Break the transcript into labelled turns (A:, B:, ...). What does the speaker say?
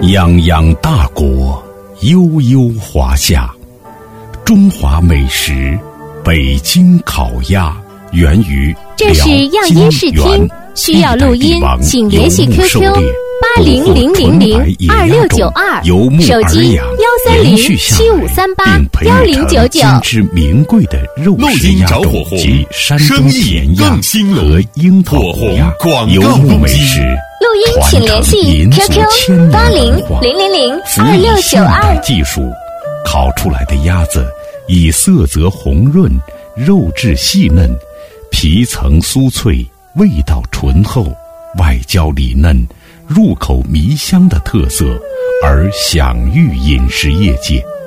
A: 泱泱大国，悠悠华夏，中华美食，北京烤鸭源于
B: 这是样音视听，需要录音，请联系 QQ 8000026992，手机13075381099。
A: 精致名贵的肉食鸭种及山东甜鸭和樱桃火鸭，游牧美食。
B: 录音请联系 QQ 8000026992。
A: 技术烤出来的鸭子以色泽红润，肉质细嫩，皮层酥脆，味道醇厚，外焦里嫩，入口迷香的特色，而享誉饮食业界。